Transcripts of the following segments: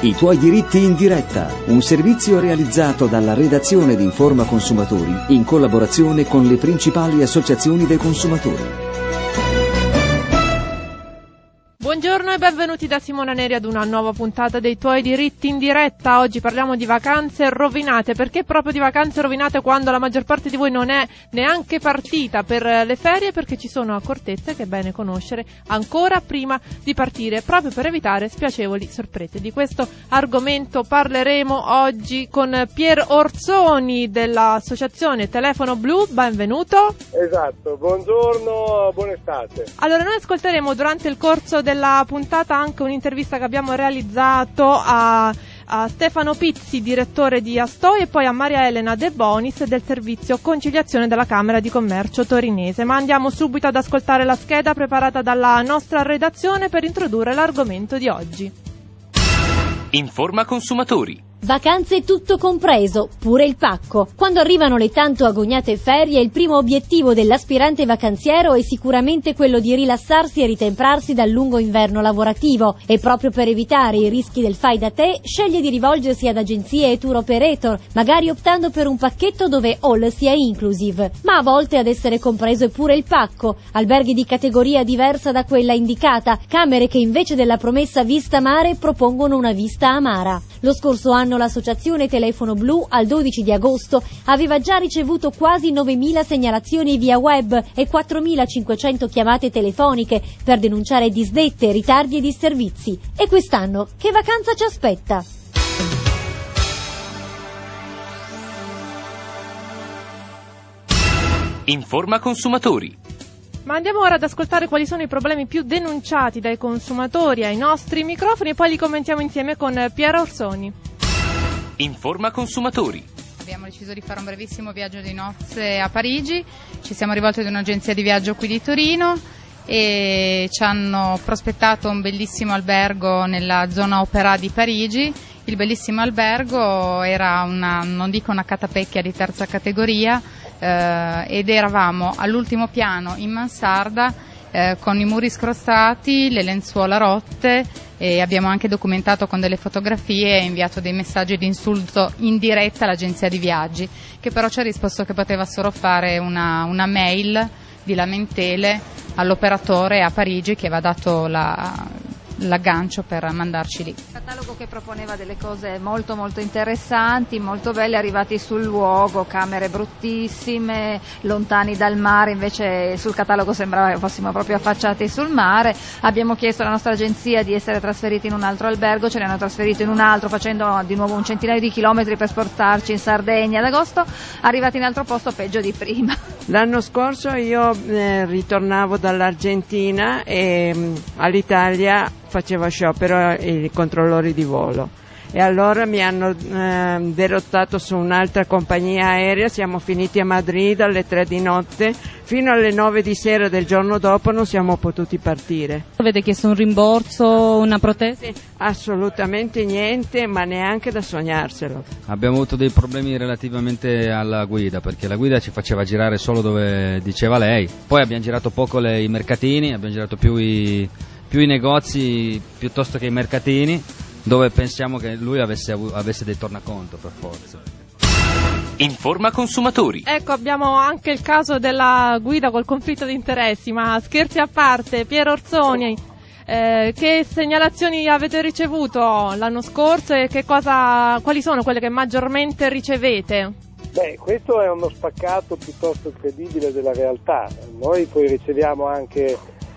I tuoi diritti in diretta, un servizio realizzato dalla redazione di Informa Consumatori in collaborazione con le principali associazioni dei consumatori. Buongiorno e benvenuti da Simona Neri ad una nuova puntata dei tuoi diritti in diretta. Oggi parliamo di vacanze rovinate. Perché proprio di vacanze rovinate quando la maggior parte di voi non è neanche partita per le ferie? Perché ci sono accortezze che è bene conoscere ancora prima di partire, proprio per evitare spiacevoli sorprese. Di questo argomento parleremo oggi con Pier Orsoni dell'associazione Telefono Blu. Benvenuto. Esatto, buongiorno, buona estate. Allora, noi ascolteremo durante il corso della puntata anche un'intervista che abbiamo realizzato a Stefano Pizzi, direttore di Astoi, e poi a Maria Elena De Bonis del servizio conciliazione della Camera di Commercio torinese. Ma andiamo subito ad ascoltare la scheda preparata dalla nostra redazione per introdurre l'argomento di oggi. Informa Consumatori. Vacanze tutto compreso, pure il pacco. Quando arrivano le tanto agognate ferie, il primo obiettivo dell'aspirante vacanziero è sicuramente quello di rilassarsi e ritemprarsi dal lungo inverno lavorativo, e proprio per evitare i rischi del fai da te, sceglie di rivolgersi ad agenzie e tour operator, magari optando per un pacchetto dove all sia inclusive. Ma a volte ad essere compreso è pure il pacco, alberghi di categoria diversa da quella indicata, camere che invece della promessa vista mare propongono una vista amara. Lo scorso anno l'associazione Telefono Blu al 12 di agosto aveva già ricevuto quasi 9.000 segnalazioni via web e 4.500 chiamate telefoniche per denunciare disdette, ritardi e disservizi. E quest'anno che vacanza ci aspetta? Informa Consumatori. Ma andiamo ora ad ascoltare quali sono i problemi più denunciati dai consumatori ai nostri microfoni e poi li commentiamo insieme con Pier Orsoni. Informa Consumatori. Abbiamo deciso di fare un brevissimo viaggio di nozze a Parigi, ci siamo rivolti ad un'agenzia di viaggio qui di Torino e ci hanno prospettato un bellissimo albergo nella zona Opéra di Parigi. Il bellissimo albergo era non dico una catapecchia di terza categoria, ed eravamo all'ultimo piano in mansarda con i muri scrostati, le lenzuola rotte, e abbiamo anche documentato con delle fotografie e inviato dei messaggi di insulto in diretta all'agenzia di viaggi, che però ci ha risposto che poteva solo fare una mail di lamentele all'operatore a Parigi che aveva dato l'aggancio per mandarci lì. Un catalogo che proponeva delle cose molto molto interessanti, molto belle, arrivati sul luogo, camere bruttissime, lontani dal mare, invece sul catalogo sembrava che fossimo proprio affacciati sul mare. Abbiamo chiesto alla nostra agenzia di essere trasferiti in un altro albergo, ce ne hanno trasferito in un altro facendo di nuovo un centinaio di chilometri per spostarci in Sardegna ad agosto, arrivati in altro posto peggio di prima. L'anno scorso io ritornavo dall'Argentina e all'Italia faceva sciopero i controllori di volo e allora mi hanno derottato su un'altra compagnia aerea. Siamo finiti a Madrid alle 3 di notte, fino alle 9 di sera del giorno dopo non siamo potuti partire. Avete chiesto un rimborso, una protesta? Assolutamente niente, ma neanche da sognarselo. Abbiamo avuto dei problemi relativamente alla guida, perché la guida ci faceva girare solo dove diceva lei, poi abbiamo girato poco i mercatini, abbiamo girato più i negozi piuttosto che i mercatini, dove pensiamo che lui avesse dei tornaconto per forza. Informa Consumatori. Ecco, abbiamo anche il caso della guida col conflitto di interessi, ma scherzi a parte, Pier Orsoni, che segnalazioni avete ricevuto l'anno scorso e quali sono quelle che maggiormente ricevete? Beh, questo è uno spaccato piuttosto credibile della realtà. Noi poi riceviamo anche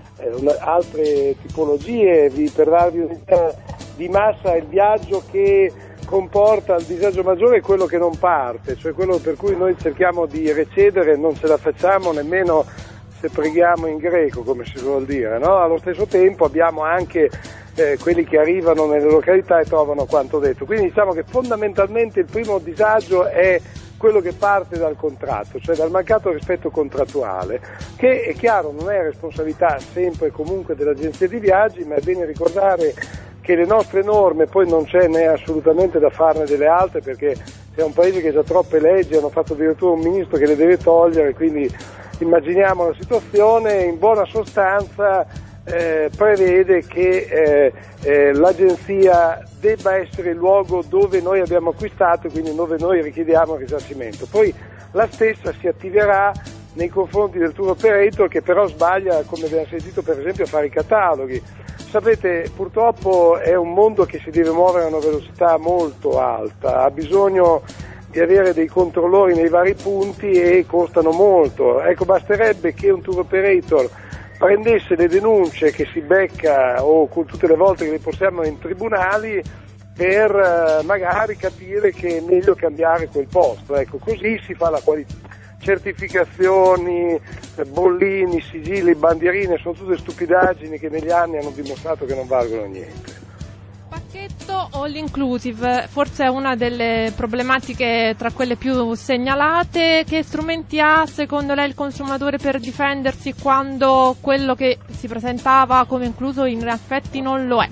altre tipologie. Per darvi un'idea di massa, il viaggio che comporta il disagio maggiore è quello che non parte, cioè quello per cui noi cerchiamo di recedere, non ce la facciamo nemmeno se preghiamo in greco, come si suol dire, no? Allo stesso tempo abbiamo anche quelli che arrivano nelle località e trovano quanto detto. Quindi diciamo che fondamentalmente il primo disagio è quello che parte dal contratto, cioè dal mancato rispetto contrattuale, che è chiaro non è responsabilità sempre e comunque dell'agenzia di viaggi, ma è bene ricordare che le nostre norme poi non c'è né assolutamente da farne delle altre, perché c'è un paese che ha già troppe leggi, hanno fatto addirittura un ministro che le deve togliere, quindi immaginiamo la situazione. In buona sostanza prevede che l'agenzia debba essere il luogo dove noi abbiamo acquistato e quindi dove noi richiediamo il risarcimento. Poi la stessa si attiverà nei confronti del tour operator, che però sbaglia, come abbiamo sentito, per esempio a fare i cataloghi. Sapete, purtroppo è un mondo che si deve muovere a una velocità molto alta, ha bisogno di avere dei controllori nei vari punti e costano molto. Ecco, basterebbe che un tour operator prendesse le denunce che si becca o con tutte le volte che le portiamo in tribunali per magari capire che è meglio cambiare quel posto. Ecco, così si fa la qualità. Certificazioni, bollini, sigilli, bandierine sono tutte stupidaggini che negli anni hanno dimostrato che non valgono niente. Pacchetto all inclusive, forse è una delle problematiche tra quelle più segnalate. Che strumenti ha secondo lei il consumatore per difendersi quando quello che si presentava come incluso in effetti non lo è?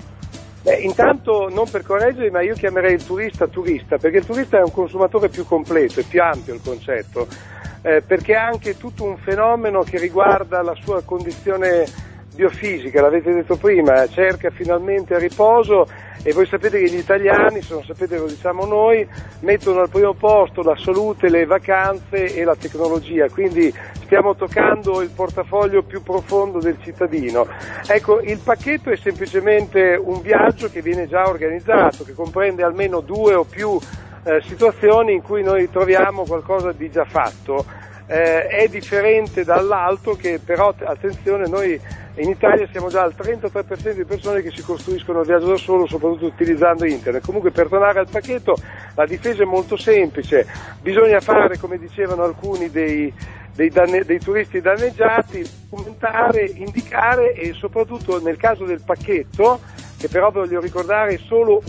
Intanto, non per correggere, ma io chiamerei il turista, perché il turista è un consumatore più completo, è più ampio il concetto, perché ha anche tutto un fenomeno che riguarda la sua condizione biofisica, l'avete detto prima, cerca finalmente riposo, e voi sapete che gli italiani, se non sapete lo diciamo noi, mettono al primo posto la salute, le vacanze e la tecnologia, quindi stiamo toccando il portafoglio più profondo del cittadino. Ecco, il pacchetto è semplicemente un viaggio che viene già organizzato, che comprende almeno 2 o più situazioni in cui noi troviamo qualcosa di già fatto. È differente dall'altro, che però, attenzione, noi in Italia siamo già al 33% di persone che si costruiscono il viaggio da solo, soprattutto utilizzando internet. Comunque, per tornare al pacchetto, la difesa è molto semplice, bisogna fare, come dicevano alcuni dei turisti danneggiati, documentare, indicare, e soprattutto nel caso del pacchetto, che però voglio ricordare è solo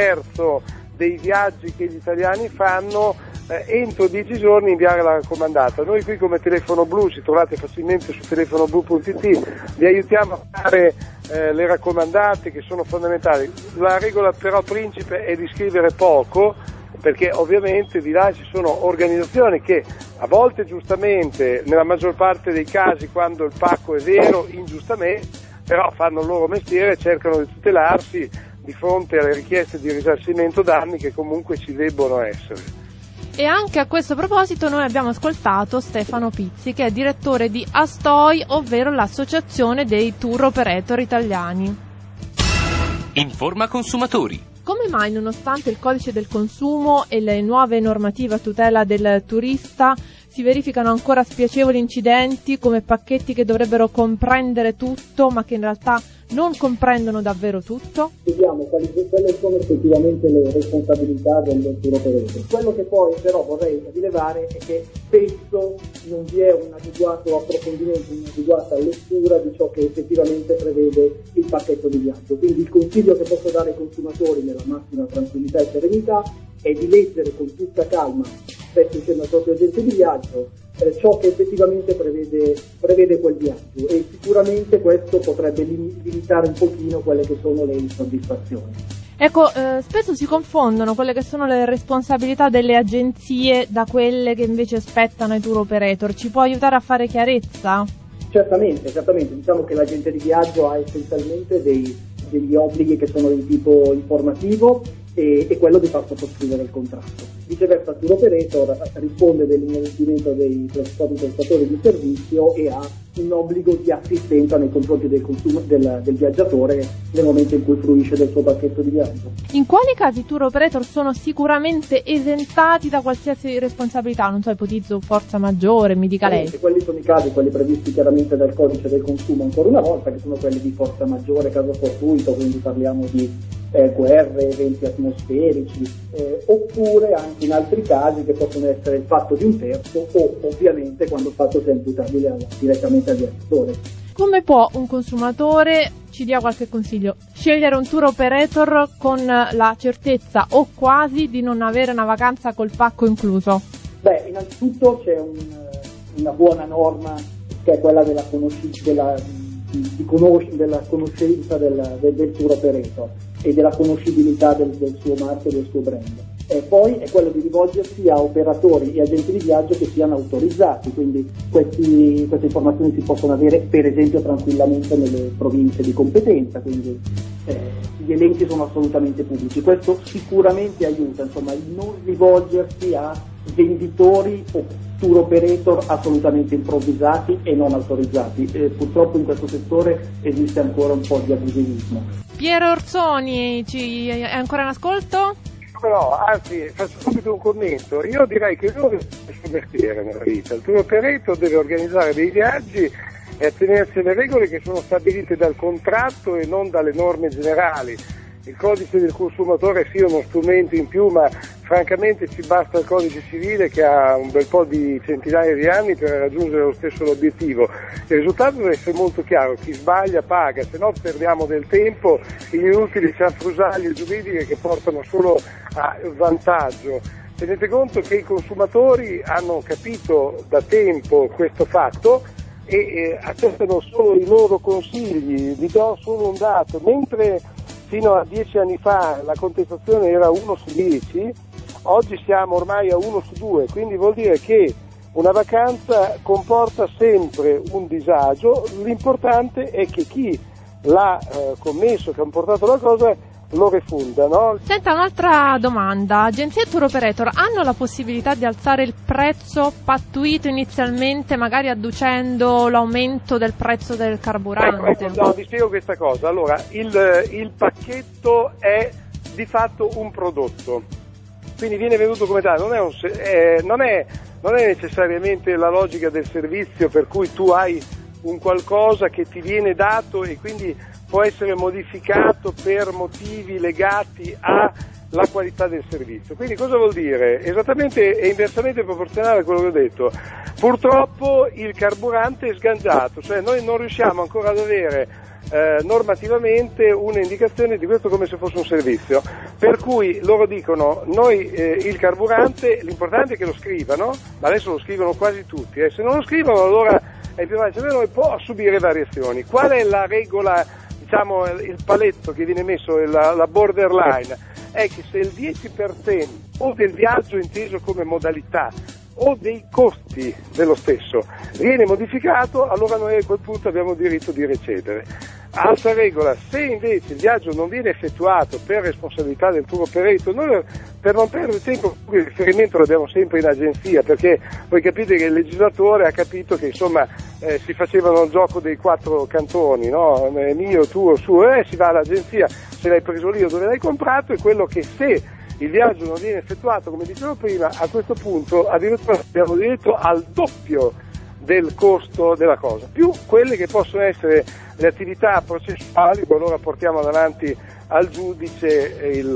1/3 dei viaggi che gli italiani fanno, entro 10 giorni inviare la raccomandata. Noi qui come Telefono Blu, ci trovate facilmente su telefonoblu.it, vi aiutiamo a fare le raccomandate, che sono fondamentali. La regola però principe è di scrivere poco, perché ovviamente di là ci sono organizzazioni che a volte giustamente, nella maggior parte dei casi quando il pacco è vero, ingiustamente, però fanno il loro mestiere e cercano di tutelarsi di fronte alle richieste di risarcimento danni che comunque ci debbono essere. E anche a questo proposito noi abbiamo ascoltato Stefano Pizzi, che è direttore di Astoi, ovvero l'associazione dei tour operator italiani. Informa consumatori. Come mai, nonostante il codice del consumo e le nuove normative a tutela del turista, si verificano ancora spiacevoli incidenti come pacchetti che dovrebbero comprendere tutto, ma che in realtà non comprendono davvero tutto? Vediamo quelle sono effettivamente le responsabilità del tour operator. Quello che poi però vorrei rilevare è che spesso non vi è un adeguato approfondimento, un'adeguata lettura di ciò che effettivamente prevede il pacchetto di viaggio. Quindi il consiglio che posso dare ai consumatori nella massima tranquillità e serenità è di leggere con tutta calma, spesso insieme al proprio agente di viaggio, ciò che effettivamente prevede quel viaggio, e sicuramente questo potrebbe limitare un pochino quelle che sono le insoddisfazioni. Ecco, spesso si confondono quelle che sono le responsabilità delle agenzie da quelle che invece spettano ai tour operator. Ci può aiutare a fare chiarezza? Certamente, diciamo che l'agente di viaggio ha essenzialmente degli obblighi che sono di tipo informativo e quello di far sottoscrivere il contratto. Viceversa, il tour operator risponde dell'investimento dei propri prestatori di servizio e ha un obbligo di assistenza nei confronti del viaggiatore nel momento in cui fruisce del suo pacchetto di viaggio. In quali casi i tour operator sono sicuramente esentati da qualsiasi responsabilità? Non so, ipotizzo forza maggiore, mi dica lei. Quelli sono i casi, quelli previsti chiaramente dal codice del consumo ancora una volta, che sono quelli di forza maggiore, caso fortuito, quindi parliamo di guerre, eventi atmosferici, oppure anche in altri casi che possono essere il fatto di un terzo o ovviamente quando il fatto sia imputabile direttamente al viaggiatore. Come può un consumatore, ci dia qualche consiglio, scegliere un tour operator con la certezza o quasi di non avere una vacanza col pacco incluso? Innanzitutto c'è una buona norma che è quella della conoscenza del tour operator e della conoscibilità del suo marchio e del suo brand. Poi è quello di rivolgersi a operatori e agenti di viaggio che siano autorizzati, quindi queste informazioni si possono avere per esempio tranquillamente nelle province di competenza, quindi gli elenchi sono assolutamente pubblici. Questo sicuramente aiuta, insomma, il non rivolgersi a venditori o tour operator assolutamente improvvisati e non autorizzati. Purtroppo in questo settore esiste ancora un po' di abusivismo. Piero Orsoni, è ancora in ascolto? No, anzi, faccio subito un commento. Io direi che uno deve fare il suo mestiere nella vita. Il tour operator deve organizzare dei viaggi e attenersi alle regole che sono stabilite dal contratto e non dalle norme generali. Il codice del consumatore sia uno strumento in più, ma francamente ci basta il codice civile che ha un bel po' di centinaia di anni per raggiungere lo stesso obiettivo. Il risultato deve essere molto chiaro: chi sbaglia paga, se no perdiamo del tempo in inutili cianfrusaglie giuridiche che portano solo a vantaggio. Tenete conto che i consumatori hanno capito da tempo questo fatto e accettano solo i loro consigli. Vi do solo un dato: mentre fino a 10 anni fa la contestazione era 1 su 10, oggi siamo ormai a 1 su 2, quindi vuol dire che una vacanza comporta sempre un disagio. L'importante è che chi l'ha commesso, che ha portato la cosa, lo refunda, no? Senta, un'altra domanda: agenzie e tour operator hanno la possibilità di alzare il prezzo pattuito inizialmente, magari adducendo l'aumento del prezzo del carburante? No, vi spiego questa cosa. Allora, il pacchetto è di fatto un prodotto, quindi viene venduto come tale, non è necessariamente la logica del servizio per cui tu hai un qualcosa che ti viene dato e quindi può essere modificato per motivi legati alla qualità del servizio. Quindi cosa vuol dire? Esattamente e inversamente proporzionale a quello che ho detto. Purtroppo il carburante è sganciato, cioè noi non riusciamo ancora ad avere normativamente un'indicazione di questo come se fosse un servizio, per cui loro dicono noi il carburante l'importante è che lo scrivano, ma adesso lo scrivono quasi tutti, se non lo scrivono allora è più facile, noi può subire variazioni. Qual è la regola, diciamo il paletto che viene messo, la borderline, è che se il 10% o del viaggio inteso come modalità o dei costi dello stesso viene modificato, allora noi a quel punto abbiamo diritto di recedere. Altra regola: se invece il viaggio non viene effettuato per responsabilità del tour operator, noi per non perdere tempo il riferimento lo abbiamo sempre in agenzia, perché voi capite che il legislatore ha capito che insomma si facevano il gioco dei 4 cantoni, no? Mio, tuo, suo, si va all'agenzia, se l'hai preso lì o dove l'hai comprato, è quello che se il viaggio non viene effettuato, come dicevo prima, a questo punto addirittura abbiamo diritto al doppio del costo della cosa, più quelle che possono essere le attività processuali, qualora portiamo davanti al giudice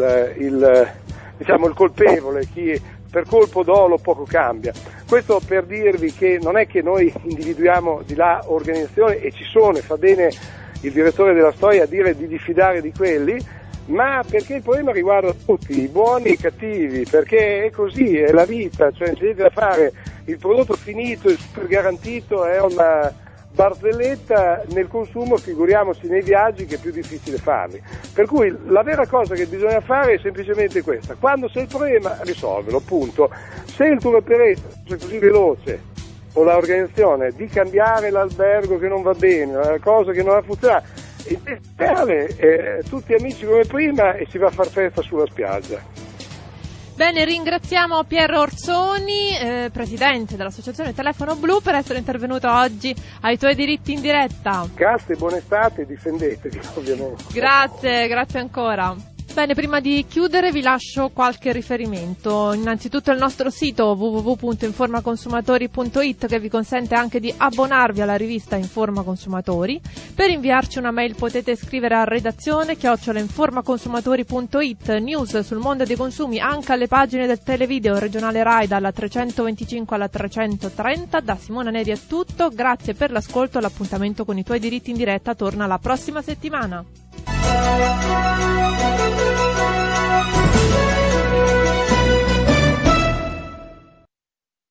il colpevole, chi per colpo dolo poco cambia. Questo per dirvi che non è che noi individuiamo di là organizzazioni, e ci sono, e fa bene il direttore della storia a dire di diffidare di quelli, ma perché il problema riguarda tutti, i buoni e i cattivi, perché è così, è la vita, cioè c'è da fare, il prodotto finito, il super garantito è una barzelletta nel consumo, figuriamoci nei viaggi che è più difficile farli. Per cui la vera cosa che bisogna fare è semplicemente questa: quando c'è il problema risolvelo, punto. Se il tour operator è così veloce o l'organizzazione di cambiare l'albergo che non va bene, la cosa che non ha funzionato, tutti amici come prima e si va a far festa sulla spiaggia. Bene, ringraziamo Piero Orsoni, presidente dell'associazione Telefono Blu, per essere intervenuto oggi ai Tuoi Diritti in Diretta. Grazie, buona estate e difendetevi ovviamente. Grazie ancora. Bene, prima di chiudere vi lascio qualche riferimento. Innanzitutto il nostro sito www.informaconsumatori.it, che vi consente anche di abbonarvi alla rivista Informa Consumatori. Per inviarci una mail potete scrivere a redazione @informaconsumatori.it. News sul mondo dei consumi anche alle pagine del televideo regionale Rai dalla 325 alla 330. Da Simona Neri è tutto, grazie per l'ascolto. L'appuntamento con i Tuoi Diritti in Diretta torna la prossima settimana.